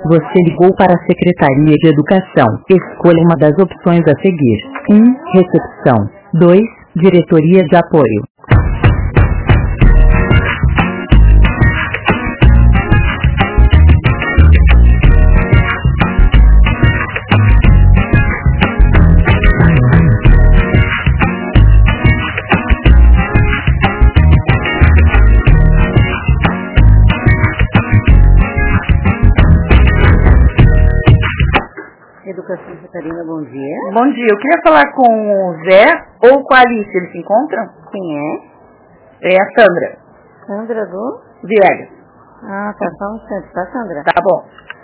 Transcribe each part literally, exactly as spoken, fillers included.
Você ligou para a Secretaria de Educação. Escolha uma das opções a seguir. um. Recepção. dois. Diretoria de Apoio. Educação Catarina, bom dia. Bom dia, eu queria falar com o Zé ou com a Alice, eles se encontram? Quem é? É a Sandra. Sandra do? Viegas. Ah, tá, só um instante, tá, Sandra? Tá bom.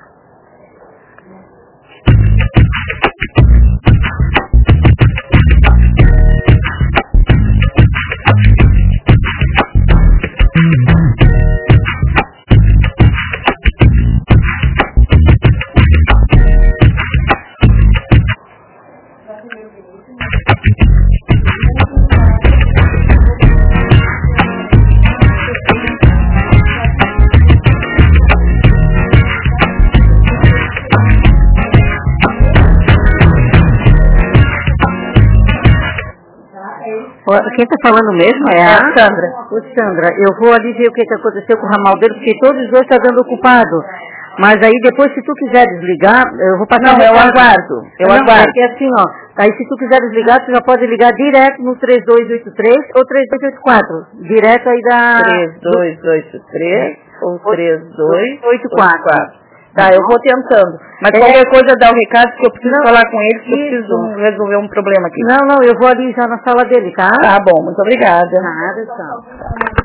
Quem está falando mesmo é a... É a Sandra. Ô, Sandra, eu vou ali ver o que, que aconteceu com o ramal dele, porque todos os dois estão dando ocupado. Mas aí depois, se tu quiser desligar, eu vou passar... Não, eu aguardo. Eu Não, aguardo. É que é assim, ó. Aí se tu quiser desligar, tu já pode ligar direto no três dois oito três ou três dois oito quatro. Direto aí da... três dois oito três ou três dois oito quatro. Tá, eu vou tentando. Mas É. qualquer coisa dá o recado, que eu preciso Não, falar com eles, que eu isso. preciso resolver um problema aqui. Não, não, eu vou ali já na sala dele, tá? Tá bom, muito obrigada. Nada, tchau.